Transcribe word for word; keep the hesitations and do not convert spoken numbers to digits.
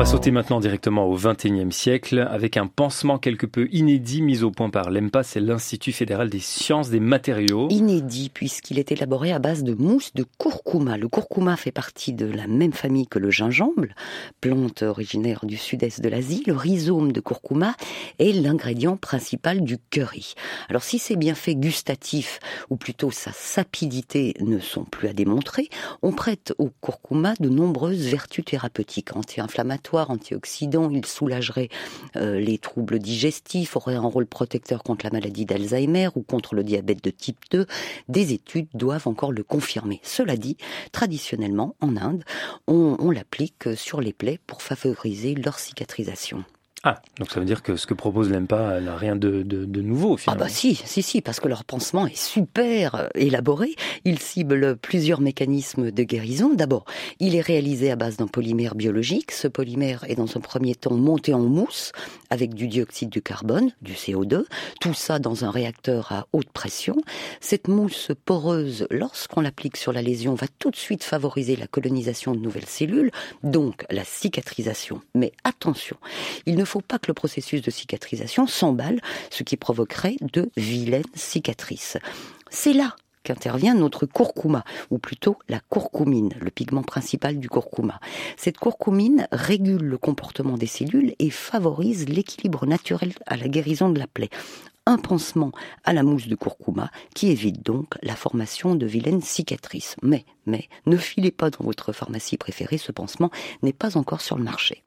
va sauter maintenant directement au vingt et unième siècle avec un pansement quelque peu inédit mis au point par l'E M P A, c'est l'Institut fédéral des sciences des matériaux. Inédit puisqu'il est élaboré à base de mousse de curcuma. Le curcuma fait partie de la même famille que le gingembre, plante originaire du sud-est de l'Asie. Le rhizome de curcuma est l'ingrédient principal du curry. Alors si ses bienfaits gustatifs, ou plutôt sa sapidité, ne sont plus à démontrer, on prête au curcuma de nombreuses vertus thérapeutiques, anti-inflammatoires, antioxydants. Il soulagerait euh, les troubles digestifs, aurait un rôle protecteur contre la maladie d'Alzheimer ou contre le diabète de type deux. Des études doivent encore le confirmer. Cela dit, traditionnellement, en Inde, on, on l'applique sur les plaies pour favoriser leur cicatrisation. Ah, donc ça veut dire que ce que propose l'E M P A n'a rien de, de, de nouveau finalement. Ah bah si, si, si, parce que leur pansement est super élaboré. Il cible plusieurs mécanismes de guérison. D'abord, il est réalisé à base d'un polymère biologique. Ce polymère est dans un premier temps monté en mousse avec du dioxyde de carbone, du C O deux. Tout ça dans un réacteur à haute pression. Cette mousse poreuse, lorsqu'on l'applique sur la lésion, va tout de suite favoriser la colonisation de nouvelles cellules, donc la cicatrisation. Mais attention, il ne Il ne faut pas que le processus de cicatrisation s'emballe, ce qui provoquerait de vilaines cicatrices. C'est là qu'intervient notre curcuma, ou plutôt la curcumine, le pigment principal du curcuma. Cette curcumine régule le comportement des cellules et favorise l'équilibre naturel à la guérison de la plaie. Un pansement à la mousse de curcuma qui évite donc la formation de vilaines cicatrices. Mais, mais, ne filez pas dans votre pharmacie préférée, ce pansement n'est pas encore sur le marché.